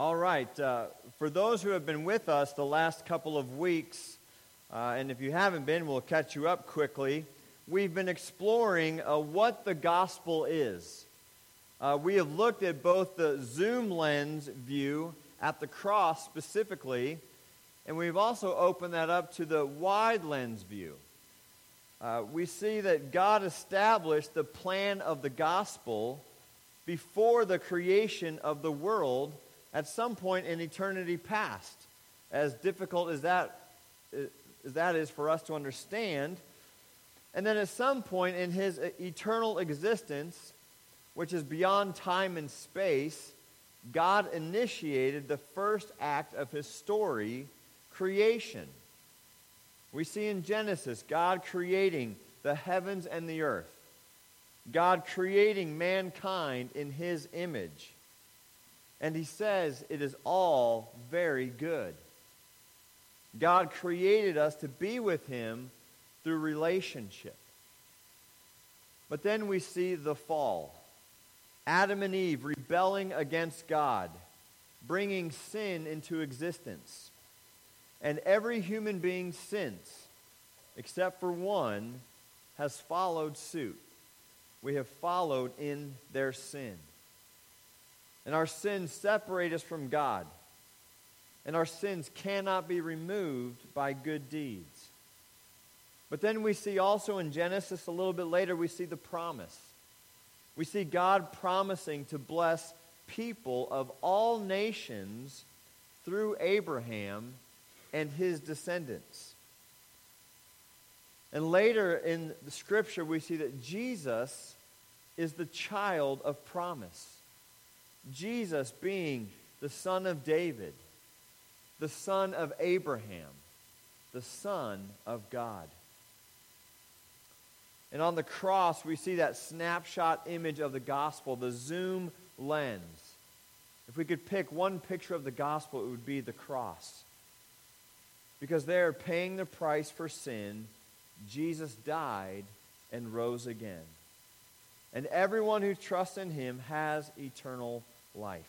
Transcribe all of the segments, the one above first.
All right. For those who have been with us the last couple of weeks, and if you haven't been, we'll catch you up quickly. We've been exploring what the gospel is. We have looked at both the zoom lens view at the cross specifically, and we've also opened that up to the wide lens view. We see that God established the plan of the gospel before the creation of the world at some point in eternity past. As difficult as that is for us to understand. And then at some point in his eternal existence, which is beyond time and space, God initiated the first act of his story, creation. We see in Genesis God creating the heavens and the earth. God creating mankind in his image. And he says it is all very good. God created us to be with him through relationship. But then we see the fall. Adam and Eve rebelling against God, bringing sin into existence. And every human being since, except for one, has followed suit. We have followed in their sin. And our sins separate us from God. And our sins cannot be removed by good deeds. But then we see also in Genesis, a little bit later, we see the promise. We see God promising to bless people of all nations through Abraham and his descendants. And later in the Scripture, we see that Jesus is the child of promise. Jesus being the son of David, the son of Abraham, the Son of God. And on the cross, we see that snapshot image of the gospel, the zoom lens. If we could pick one picture of the gospel, it would be the cross. Because there, paying the price for sin, Jesus died and rose again. And everyone who trusts in him has eternal life.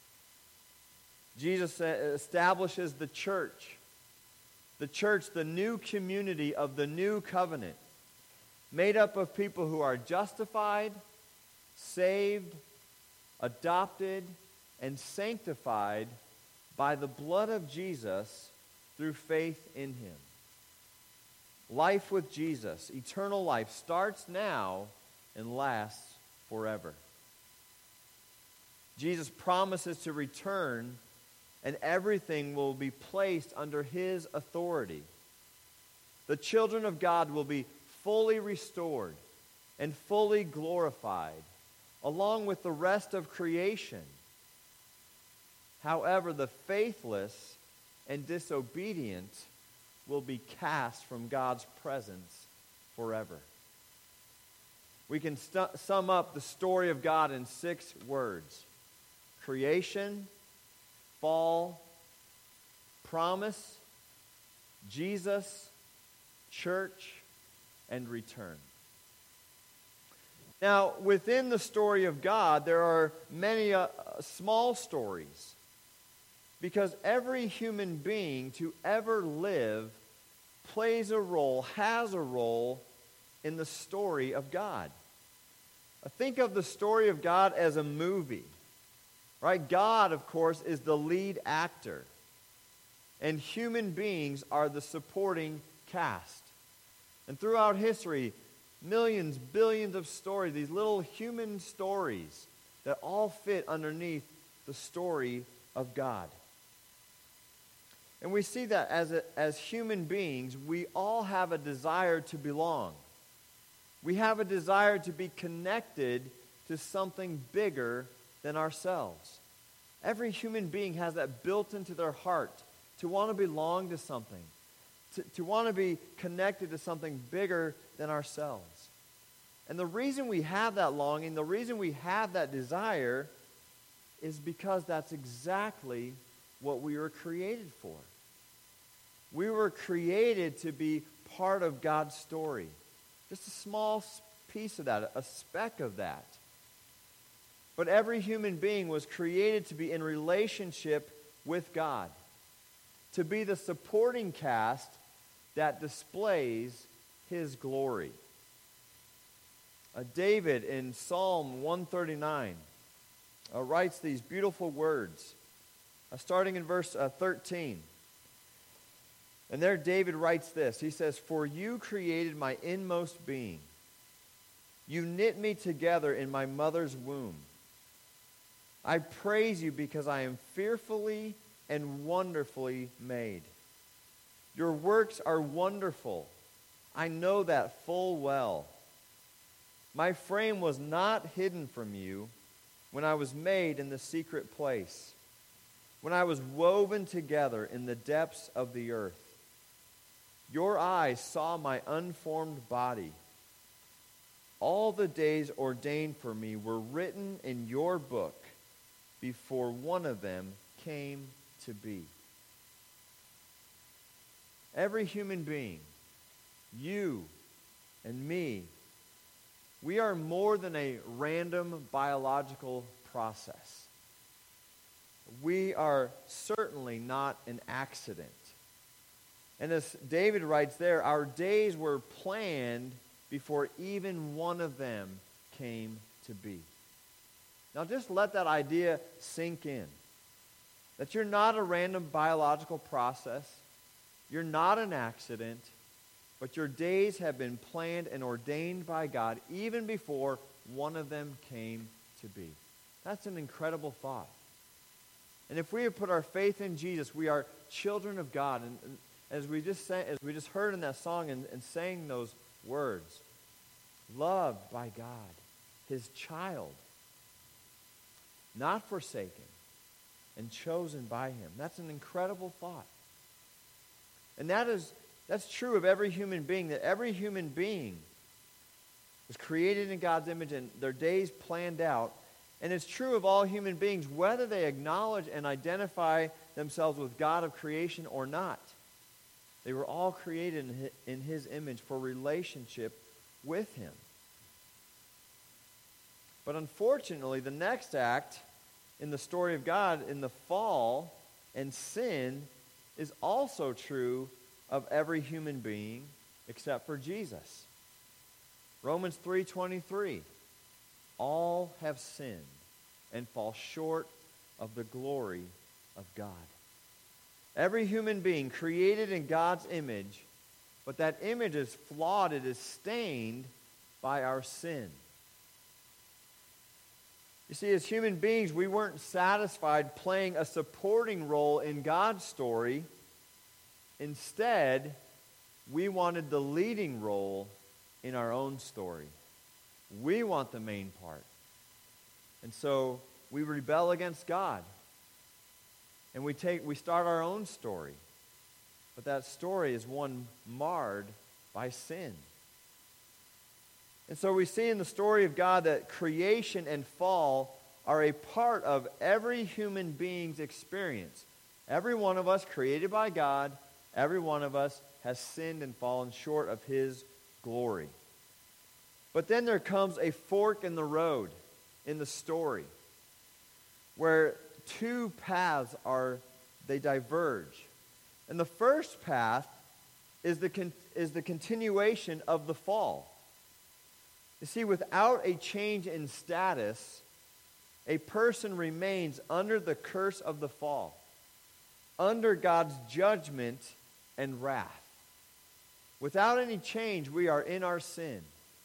Jesus establishes the church, the new community of the new covenant, made up of people who are justified, saved, adopted, and sanctified by the blood of Jesus through faith in him. Life with Jesus, eternal life, starts now and lasts forever. Jesus promises to return, and everything will be placed under his authority. The children of God will be fully restored and fully glorified, along with the rest of creation. However, the faithless and disobedient will be cast from God's presence forever. We can sum up the story of God in 6 words: creation, fall, promise, Jesus, church, and return. Now, within the story of God, there are many small stories, because every human being to ever live plays a role, has a role in the story of God. Think of the story of God as a movie, right? God, of course, is the lead actor, and human beings are the supporting cast. And throughout history, millions, billions of stories, these little human stories that all fit underneath the story of God. And we see that as human beings, we all have a desire to belong. We have a desire to be connected to something bigger than ourselves. Every human being has that built into their heart, to want to belong to something, to want to be connected to something bigger than ourselves. And the reason we have that longing, the reason we have that desire, is because that's exactly what we were created for. We were created to be part of God's story. Just a small piece of that, a speck of that. But every human being was created to be in relationship with God, to be the supporting cast that displays His glory. David in Psalm 139 writes these beautiful words, starting in verse 13. And there David writes this. He says, "For you created my inmost being. You knit me together in my mother's womb. I praise you because I am fearfully and wonderfully made. Your works are wonderful. I know that full well. My frame was not hidden from you when I was made in the secret place, when I was woven together in the depths of the earth. Your eyes saw my unformed body. All the days ordained for me were written in your book before one of them came to be." Every human being, you and me, we are more than a random biological process. We are certainly not an accident. And as David writes there, our days were planned before even one of them came to be. Now just let that idea sink in. That you're not a random biological process. You're not an accident. But your days have been planned and ordained by God even before one of them came to be. That's an incredible thought. And if we have put our faith in Jesus, we are children of God. And as we just heard in that song and sang those words, loved by God, His child, not forsaken, and chosen by Him. That's an incredible thought. And that's true of every human being, that every human being was created in God's image and their days planned out. And it's true of all human beings, whether they acknowledge and identify themselves with God of creation or not. They were all created in His image for relationship with Him. But unfortunately, the next act in the story of God, in the fall and sin, is also true of every human being except for Jesus. Romans 3:23, all have sinned and fall short of the glory of God. Every human being created in God's image, but that image is flawed, it is stained by our sin. You see, as human beings, we weren't satisfied playing a supporting role in God's story. Instead, we wanted the leading role in our own story. We want the main part. And so we rebel against God. And we start our own story. But that story is one marred by sin. And so we see in the story of God that creation and fall are a part of every human being's experience. Every one of us created by God, every one of us has sinned and fallen short of His glory. But then there comes a fork in the road in the story where two paths they diverge. And the first path is the continuation of the fall. You see, without a change in status, a person remains under the curse of the fall, under God's judgment and wrath. Without any change, we are in our sin.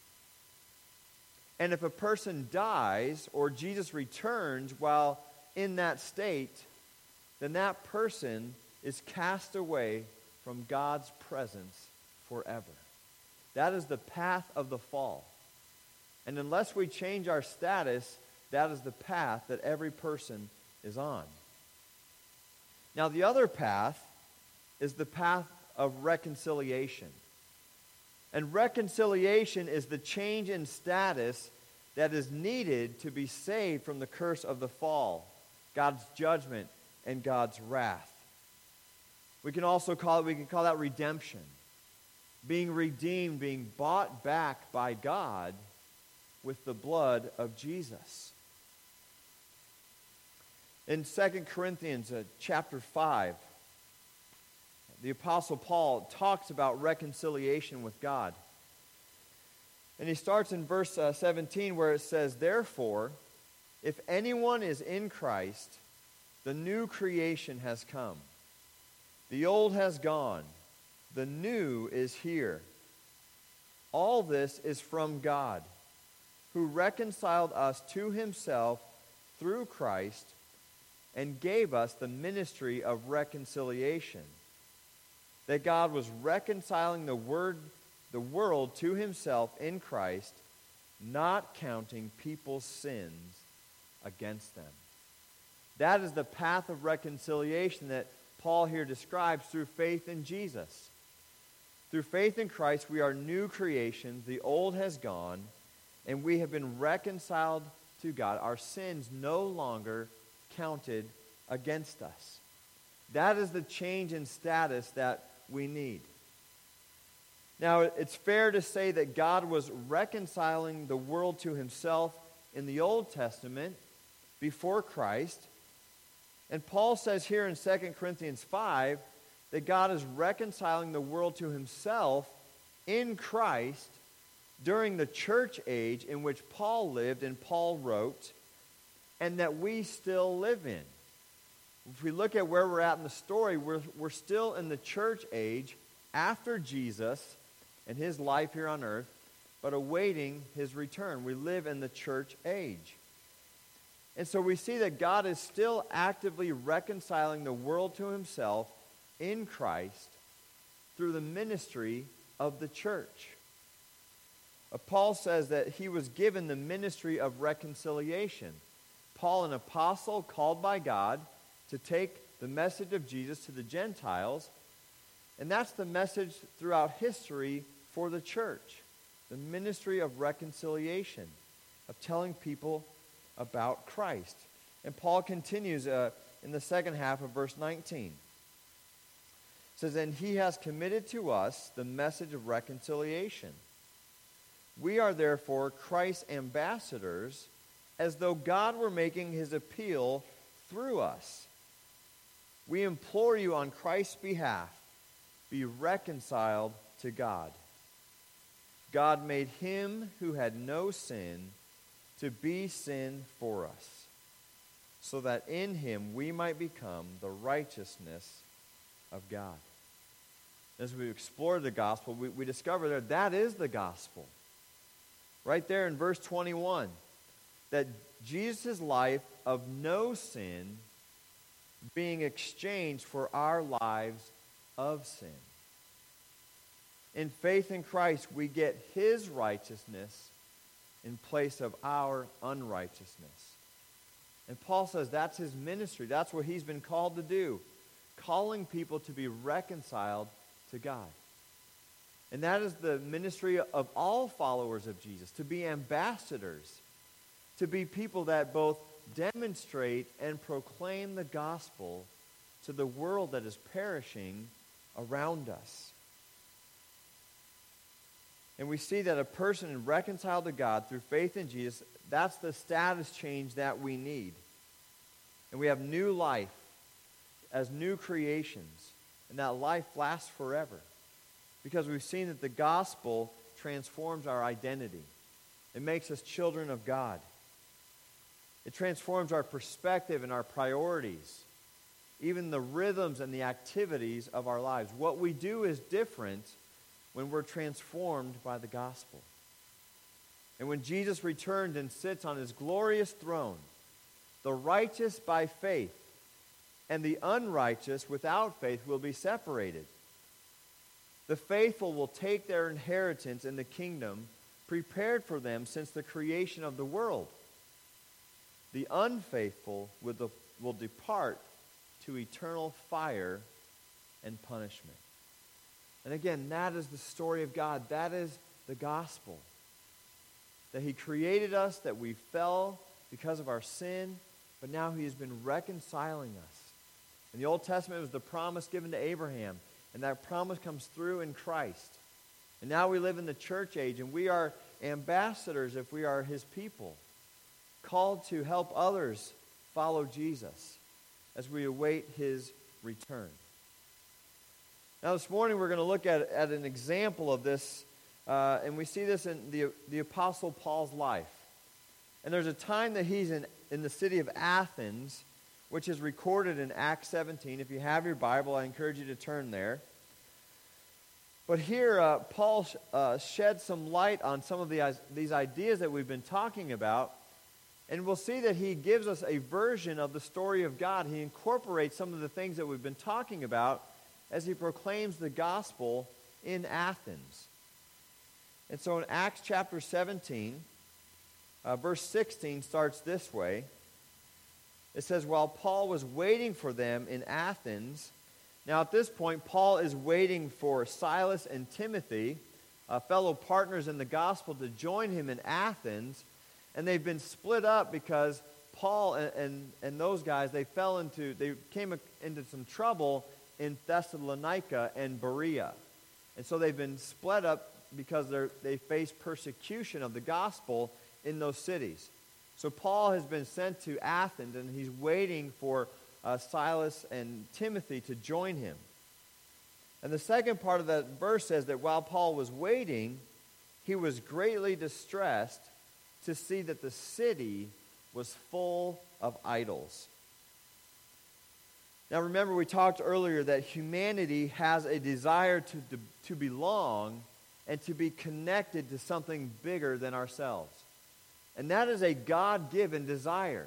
And if a person dies or Jesus returns while in that state, then that person is cast away from God's presence forever. That is the path of the fall. And unless we change our status, that is the path that every person is on. Now, the other path is the path of reconciliation. And reconciliation is the change in status that is needed to be saved from the curse of the fall, God's judgment, and God's wrath. We can call that redemption. Being redeemed, being bought back by God with the blood of Jesus. In 2 Corinthians chapter 5, the Apostle Paul talks about reconciliation with God. And he starts in verse 17 where it says, "Therefore, if anyone is in Christ, the new creation has come. The old has gone. The new is here. All this is from God, who reconciled us to himself through Christ and gave us the ministry of reconciliation." That God was reconciling the world to himself in Christ, not counting people's sins against them. That is the path of reconciliation that Paul here describes through faith in Jesus. Through faith in Christ, we are new creations. The old has gone, and we have been reconciled to God. Our sins no longer counted against us. That is the change in status that we need. Now, it's fair to say that God was reconciling the world to himself in the Old Testament before Christ. And Paul says here in 2 Corinthians 5 that God is reconciling the world to himself in Christ during the church age in which Paul lived and Paul wrote, and that we still live in. If we look at where we're at in the story, we're still in the church age after Jesus and his life here on earth, but awaiting his return. We live in the church age. And so we see that God is still actively reconciling the world to himself in Christ through the ministry of the church. Paul says that he was given the ministry of reconciliation. Paul, an apostle called by God to take the message of Jesus to the Gentiles, and that's the message throughout history for the church. The ministry of reconciliation, of telling people about Christ. And Paul continues in the second half of verse 19. It says, "And he has committed to us the message of reconciliation. We are therefore Christ's ambassadors, as though God were making his appeal through us. We implore you on Christ's behalf, be reconciled to God. God made him who had no sin to be sin for us, so that in him we might become the righteousness of God." As we explore the gospel, we discover that is the gospel. Right there in verse 21, that Jesus' life of no sin being exchanged for our lives of sin. In faith in Christ, we get his righteousness in place of our unrighteousness. And Paul says that's his ministry. That's what he's been called to do, calling people to be reconciled to God. And that is the ministry of all followers of Jesus, to be ambassadors, to be people that both demonstrate and proclaim the gospel to the world that is perishing around us. And we see that a person reconciled to God through faith in Jesus, that's the status change that we need. And we have new life as new creations. And that life lasts forever. Because we've seen that the gospel transforms our identity. It makes us children of God. It transforms our perspective and our priorities. Even the rhythms and the activities of our lives. What we do is different when we're transformed by the gospel. And when Jesus returned and sits on his glorious throne, the righteous by faith and the unrighteous without faith will be separated. The faithful will take their inheritance in the kingdom prepared for them since the creation of the world. The unfaithful will depart to eternal fire and punishment. And again, that is the story of God. That is the gospel. That he created us, that we fell because of our sin, but now he has been reconciling us. In the Old Testament, it was the promise given to Abraham, and that promise comes through in Christ. And now we live in the church age, and we are ambassadors if we are his people, called to help others follow Jesus as we await his return. Now this morning we're going to look at an example of this, and we see this in the Apostle Paul's life. And there's a time that he's in the city of Athens, which is recorded in Acts 17. If you have your Bible, I encourage you to turn there. But here, Paul sheds some light on some of these ideas that we've been talking about. And we'll see that he gives us a version of the story of God. He incorporates some of the things that we've been talking about as he proclaims the gospel in Athens. And so in Acts chapter 17, verse 16 starts this way. It says, while Paul was waiting for them in Athens. Now at this point, Paul is waiting for Silas and Timothy, fellow partners in the gospel, to join him in Athens. And they've been split up because Paul and those guys, they came into some trouble in Thessalonica and Berea. And so they've been split up because they face persecution of the gospel in those cities. So Paul has been sent to Athens, and he's waiting for Silas and Timothy to join him. And the second part of that verse says that while Paul was waiting, he was greatly distressed to see that the city was full of idols. Now remember, we talked earlier that humanity has a desire to belong and to be connected to something bigger than ourselves. And that is a God-given desire.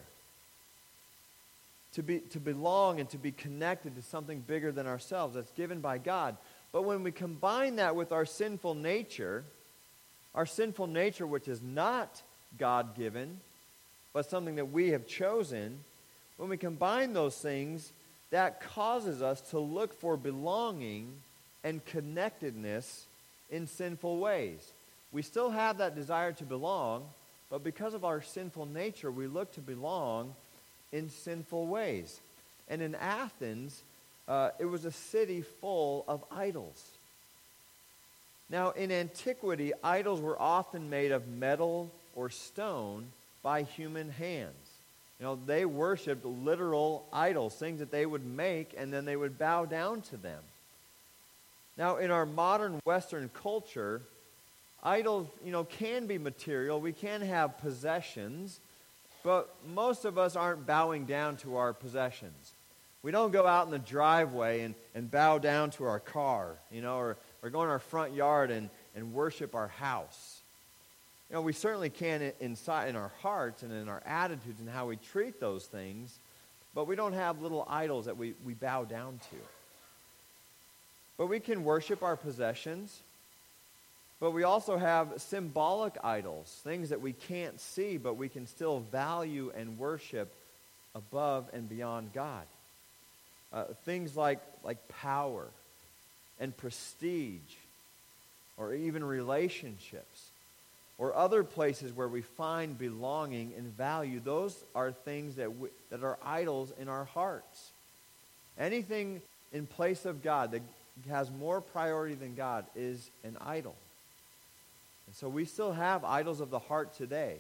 To belong and to be connected to something bigger than ourselves. That's given by God. But when we combine that with our sinful nature which is not God-given, but something that we have chosen, when we combine those things, that causes us to look for belonging and connectedness in sinful ways. We still have that desire to belong, but because of our sinful nature, we look to belong in sinful ways. And in Athens, it was a city full of idols. Now, in antiquity, idols were often made of metal or stone by human hands. They worshipped literal idols, things that they would make, and then they would bow down to them. Now, in our modern Western culture, idols, can be material. We can have possessions, but most of us aren't bowing down to our possessions. We don't go out in the driveway and bow down to our car, or go in our front yard and worship our house. We certainly can inside in our hearts and in our attitudes and how we treat those things, but we don't have little idols that we bow down to. But we can worship our possessions, but we also have symbolic idols, things that we can't see, but we can still value and worship above and beyond God. Things like power and prestige, or even relationships, or other places where we find belonging and value. Those are things that are idols in our hearts. Anything in place of God that has more priority than God is an idol. And so we still have idols of the heart today.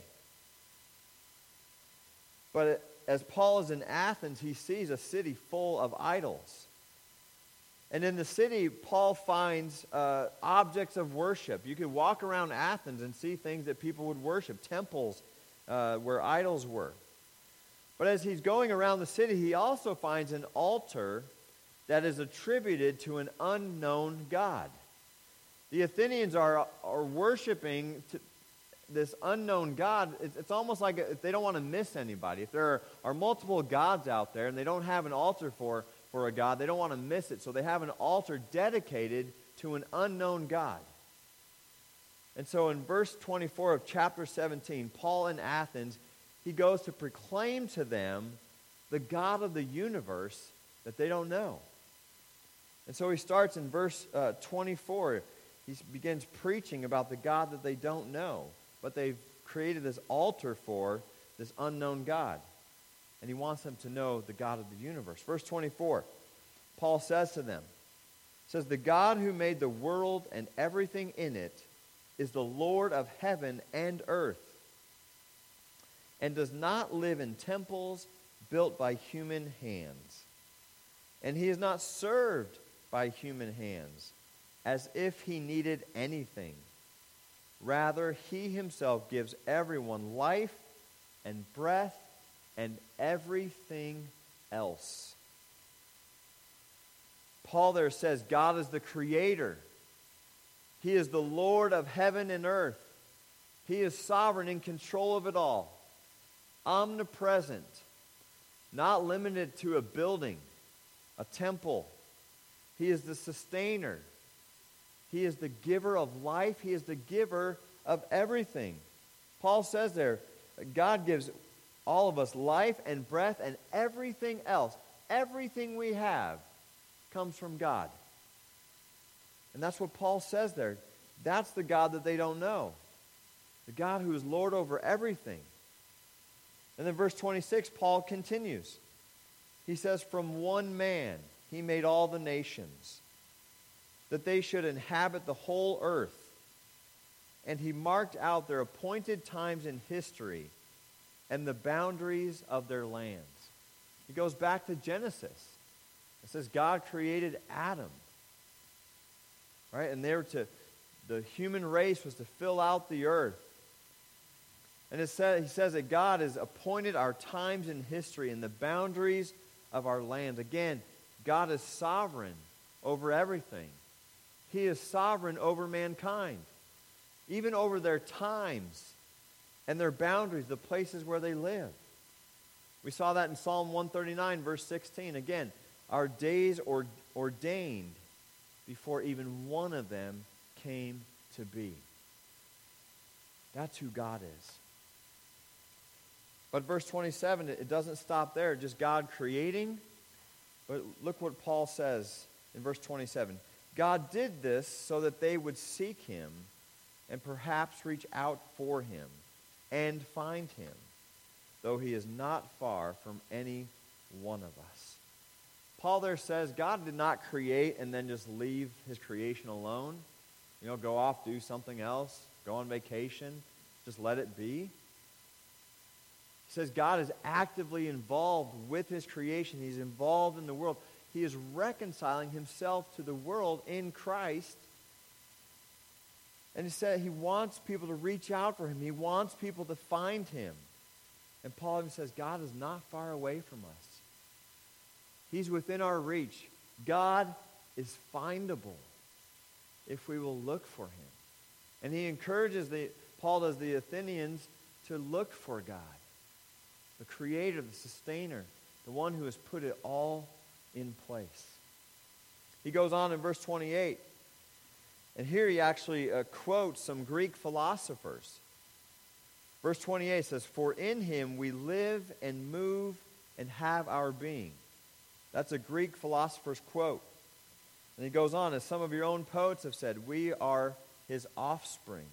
But as Paul is in Athens, he sees a city full of idols. And in the city, Paul finds objects of worship. You could walk around Athens and see things that people would worship, temples where idols were. But as he's going around the city, he also finds an altar that is attributed to an unknown God. The Athenians are worshiping this unknown God. It's almost like if they don't want to miss anybody. If there are multiple gods out there and they don't have an altar for a God, they don't want to miss it. So they have an altar dedicated to an unknown God. And so in verse 24 of chapter 17, Paul in Athens, he goes to proclaim to them the God of the universe that they don't know. And so he starts in verse 24. He begins preaching about the God that they don't know, but they've created this altar for this unknown God. And he wants them to know the God of the universe. Verse 24, Paul says to them, says, the God who made the world and everything in it is the Lord of heaven and earth, and does not live in temples built by human hands. And he is not served by human hands, as if he needed anything. Rather, he himself gives everyone life and breath and everything else. Paul there says God is the creator. He is the Lord of heaven and earth. He is sovereign, in control of it all. Omnipresent, not limited to a building, a temple. He is the sustainer. He is the giver of life. He is the giver of everything. Paul says there, God gives all of us life and breath and everything else. Everything we have comes from God. And that's what Paul says there. That's the God that they don't know. The God who is Lord over everything. And then verse 26, Paul continues. He says, from one man he made all the nations, that they should inhabit the whole earth. And he marked out their appointed times in history and the boundaries of their lands. He goes back to Genesis. It says God created Adam. Right? And the human race was to fill out the earth. And he says that God has appointed our times in history and the boundaries of our lands. Again, God is sovereign over everything. He is sovereign over mankind, even over their times and their boundaries, the places where they live. We saw that in Psalm 139, verse 16. Again, our days ordained before even one of them came to be. That's who God is. But verse 27, it doesn't stop there, just God creating. But look what Paul says in verse 27. God did this so that they would seek him and perhaps reach out for him and find him, though he is not far from any one of us. Paul there says God did not create and then just leave his creation alone. Go off, do something else, go on vacation, just let it be. He says God is actively involved with his creation. He's involved in the world. He is reconciling himself to the world in Christ. And he said he wants people to reach out for him. He wants people to find him. And Paul even says God is not far away from us. He's within our reach. God is findable if we will look for him. And he encourages Paul does the Athenians to look for God, the creator, the sustainer, the one who has put it all in place. He goes on in verse 28, and here he actually quotes some Greek philosophers. Verse 28 says, "For in him we live and move and have our being." That's a Greek philosopher's quote. And he goes on, as some of your own poets have said, we are his offspring.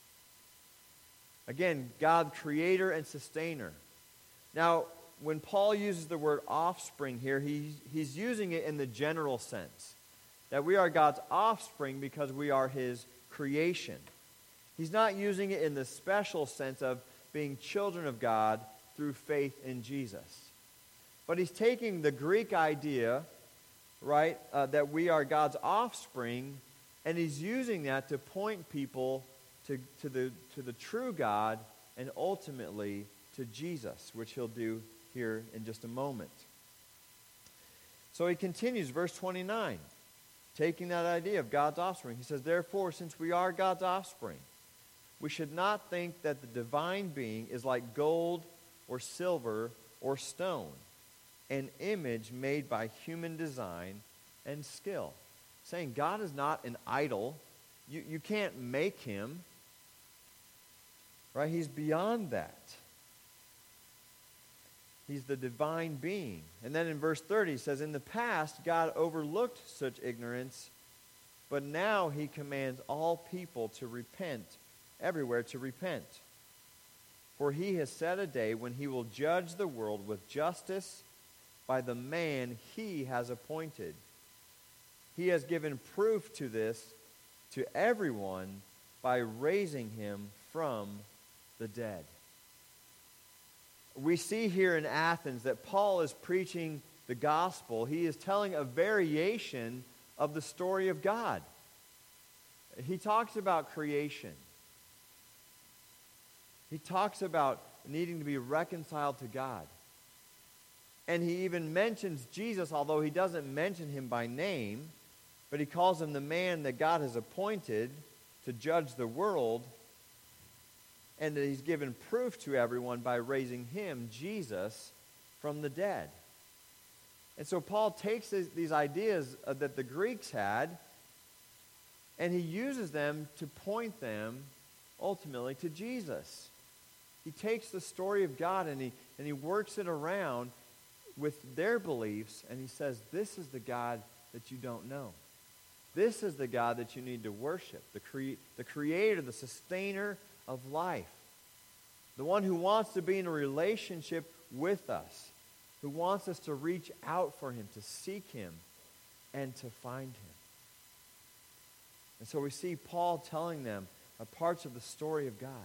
Again, God, creator and sustainer. Now, when Paul uses the word offspring here, he's using it in the general sense, that we are God's offspring because we are his creation. He's not using it in the special sense of being children of God through faith in Jesus. But he's taking the Greek idea, right, that we are God's offspring, and he's using that to point people to the true God and ultimately to Jesus, which he'll do here in just a moment. So he continues, verse 29, taking that idea of God's offspring. He says, "Therefore, since we are God's offspring, we should not think that the divine being is like gold or silver or stone, an image made by human design and skill." Saying God is not an idol. You can't make him. Right? He's beyond that. He's the divine being. And then in verse 30 he says, "In the past God overlooked such ignorance, but now he commands all people to repent, everywhere to repent. For he has set a day when he will judge the world with justice by the man he has appointed. He has given proof to this to we see here in Athens that Paul is preaching the gospel. He is telling a variation of the story of God. He talks about creation. He talks about needing to be reconciled to God. And he even mentions Jesus, although he doesn't mention him by name, but he calls him the man that God has appointed to judge the world, and that he's given proof to everyone by raising him, Jesus, from the dead. And so Paul takes these ideas that the Greeks had, and he uses them to point them ultimately to Jesus. He takes the story of God and he works it around with their beliefs, and he says, this is the God that you don't know. This is the God that you need to worship, the creator, the sustainer of life, the one who wants to be in a relationship with us, who wants us to reach out for him, to seek him, and to find him. And so we see Paul telling them parts of the story of God.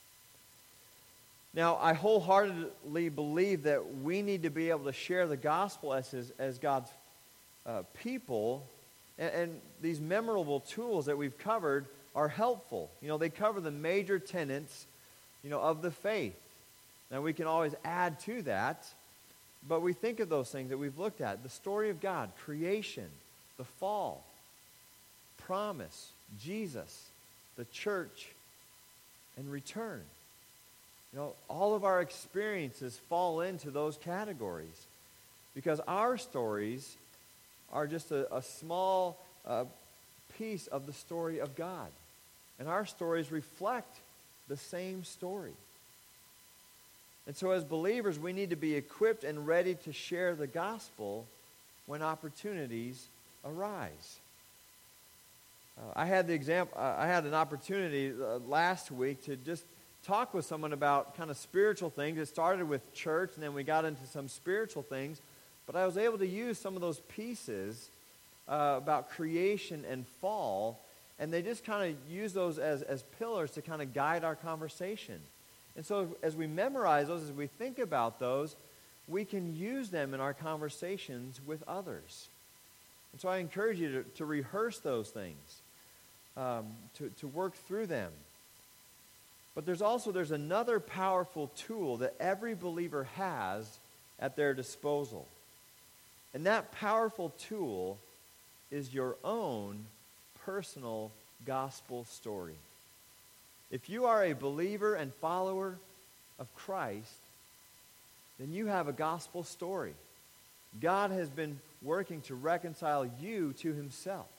Now, I wholeheartedly believe that we need to be able to share the gospel as God's people, and these memorable tools that we've covered are helpful. You know, they cover the major tenets, of the faith. Now, we can always add to that, but we think of those things that we've looked at. The story of God, creation, the fall, promise, Jesus, the church, and return. All of our experiences fall into those categories because our stories are just a small piece of the story of God. And our stories reflect the same story. And so as believers, we need to be equipped and ready to share the gospel when opportunities arise. I had an opportunity last week to just talk with someone about kind of spiritual things. It started with church, and then we got into some spiritual things. But I was able to use some of those pieces about creation and fall, and they just kind of use those as pillars to kind of guide our conversation. And so as we memorize those, as we think about those, we can use them in our conversations with others. And so I encourage you to rehearse those things, to work through them. But there's another powerful tool that every believer has at their disposal. And that powerful tool is your own personal gospel story. If you are a believer and follower of Christ, then you have a gospel story. God has been working to reconcile you to himself.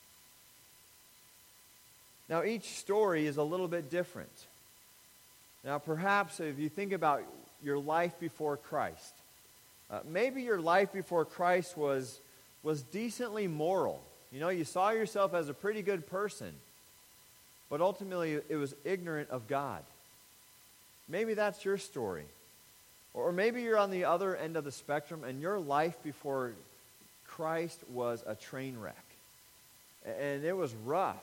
Now, each story is a little bit different. Now, perhaps if you think about your life before Christ, maybe your life before Christ was decently moral. You saw yourself as a pretty good person, but ultimately it was ignorant of God. Maybe that's your story. Or maybe you're on the other end of the spectrum and your life before Christ was a train wreck. And it was rough.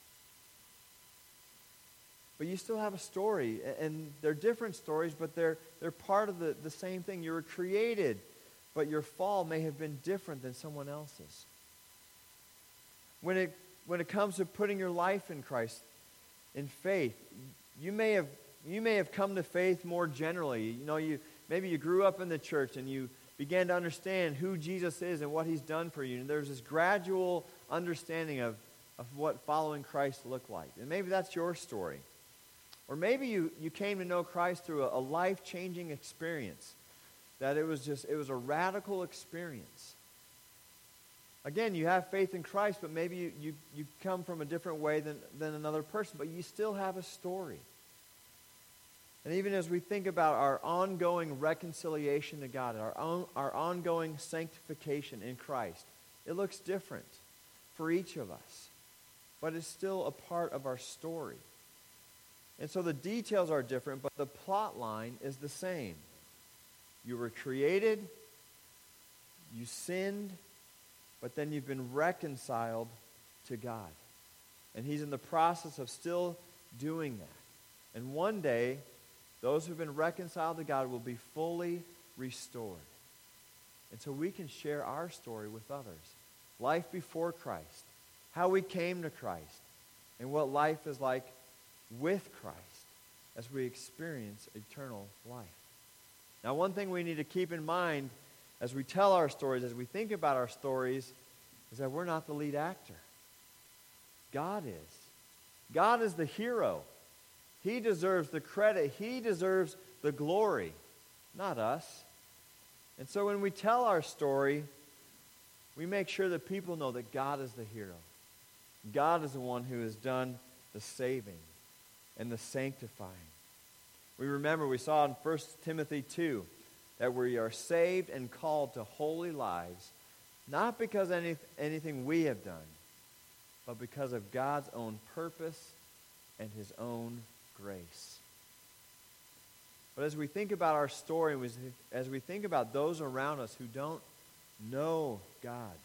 But you still have a story, and they're different stories, but they're part of the same thing. You were created, but your fall may have been different than someone else's. When it comes to putting your life in Christ, in faith, you may have come to faith more generally. Maybe you grew up in the church and you began to understand who Jesus is and what he's done for you. And there's this gradual understanding of what following Christ looked like. And maybe that's your story. Or maybe you came to know Christ through a life-changing experience. That it was a radical experience. Again, you have faith in Christ, but maybe you come from a different way than another person, but you still have a story. And even as we think about our ongoing reconciliation to God, our ongoing sanctification in Christ, it looks different for each of us, but it's still a part of our story. And so the details are different, but the plot line is the same. You were created, you sinned, but then you've been reconciled to God. And he's in the process of still doing that. And one day, those who've been reconciled to God will be fully restored. And so we can share our story with others. Life before Christ, how we came to Christ, and what life is like with Christ as we experience eternal life. Now, one thing we need to keep in mind as we tell our stories, as we think about our stories, is that we're not the lead actor. God is. God is the hero. He deserves the credit. He deserves the glory, not us. And so when we tell our story, we make sure that people know that God is the hero. God is the one who has done the saving and the sanctifying. We saw in 1 Timothy 2 that we are saved and called to holy lives, not because anything we have done, but because of God's own purpose and His own grace. But as we think about our story, as we think about those around us who don't know God,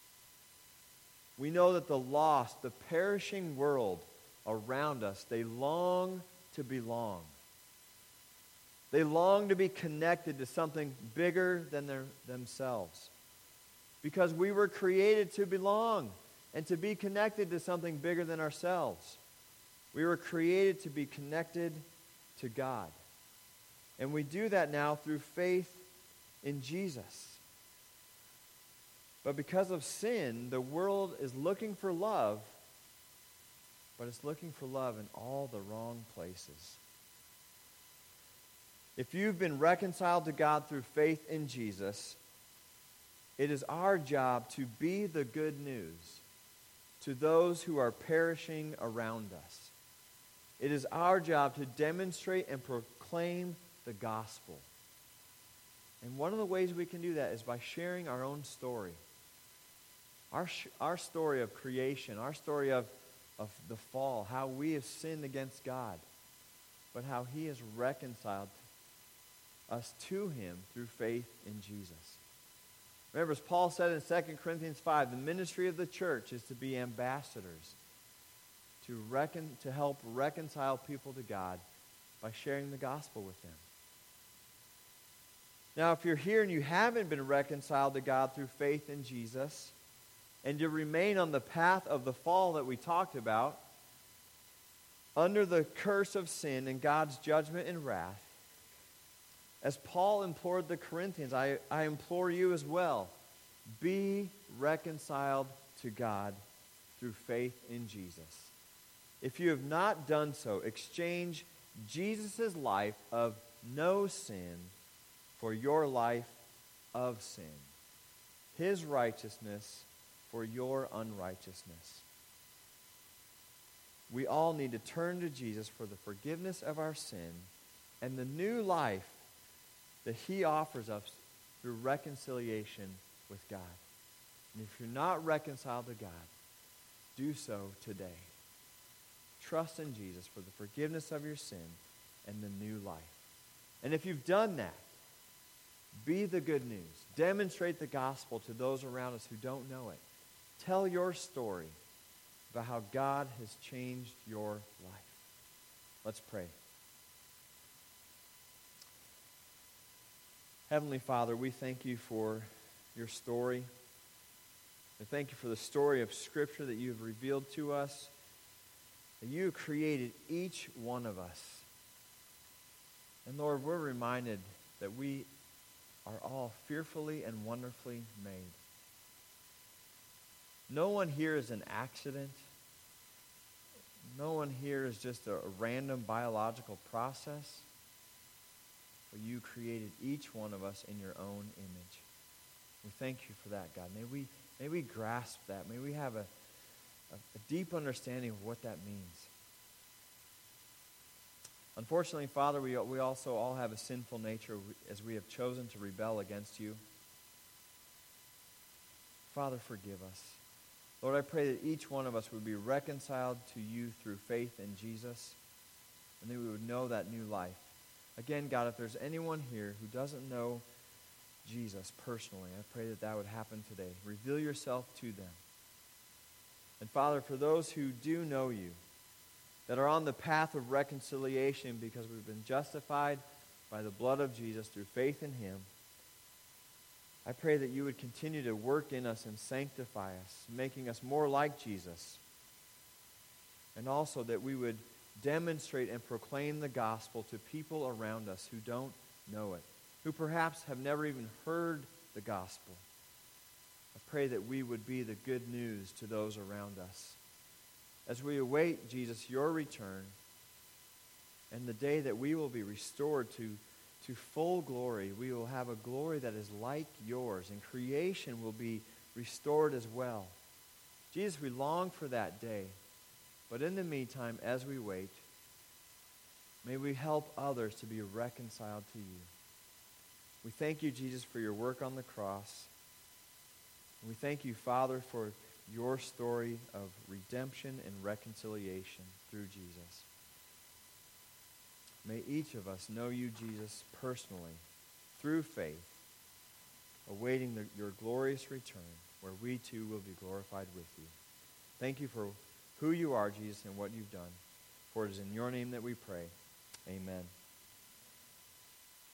we know that the lost, the perishing world around us, they long to belong. They long to be connected to something bigger than themselves. Because we were created to belong and to be connected to something bigger than ourselves. We were created to be connected to God. And we do that now through faith in Jesus. But because of sin, the world is looking for love, but it's looking for love in all the wrong places. If you've been reconciled to God through faith in Jesus, it is our job to be the good news to those who are perishing around us. It is our job to demonstrate and proclaim the gospel. And one of the ways we can do that is by sharing our own story. Our story of creation, our story of the fall, how we have sinned against God, but how He has reconciled us to Him through faith in Jesus. Remember, as Paul said in 2 Corinthians 5, the ministry of the church is to be ambassadors, to help reconcile people to God by sharing the gospel with them. Now, if you're here and you haven't been reconciled to God through faith in Jesus, and you remain on the path of the fall that we talked about, under the curse of sin and God's judgment and wrath, as Paul implored the Corinthians, I implore you as well, be reconciled to God through faith in Jesus. If you have not done so, exchange Jesus' life of no sin for your life of sin, His righteousness for your unrighteousness. We all need to turn to Jesus for the forgiveness of our sin and the new life that He offers us through reconciliation with God. And if you're not reconciled to God, do so today. Trust in Jesus for the forgiveness of your sin and the new life. And if you've done that, be the good news. Demonstrate the gospel to those around us who don't know it. Tell your story about how God has changed your life. Let's pray. Heavenly Father, we thank you for your story. We thank you for the story of Scripture that you have revealed to us, that you created each one of us. And Lord, we're reminded that we are all fearfully and wonderfully made. No one here is an accident. No one here is just a random biological process. But you created each one of us in your own image. We thank you for that, God. May we grasp that. May we have a deep understanding of what that means. Unfortunately, Father, we also all have a sinful nature as we have chosen to rebel against you. Father, forgive us. Lord, I pray that each one of us would be reconciled to you through faith in Jesus, and that we would know that new life. Again, God, if there's anyone here who doesn't know Jesus personally, I pray that that would happen today. Reveal yourself to them. And Father, for those who do know you, that are on the path of reconciliation because we've been justified by the blood of Jesus through faith in him. I pray that you would continue to work in us and sanctify us, making us more like Jesus. And also that we would demonstrate and proclaim the gospel to people around us who don't know it, who perhaps have never even heard the gospel. I pray that we would be the good news to those around us. As we await, Jesus, your return, and the day that we will be restored to full glory, we will have a glory that is like yours, and creation will be restored as well. Jesus, we long for that day. But in the meantime, as we wait, may we help others to be reconciled to you. We thank you, Jesus, for your work on the cross. We thank you, Father, for your story of redemption and reconciliation through Jesus. May each of us know you, Jesus, personally, through faith, awaiting your glorious return, where we too will be glorified with you. Thank you for who you are, Jesus, and what you've done. For it is in your name that we pray. Amen.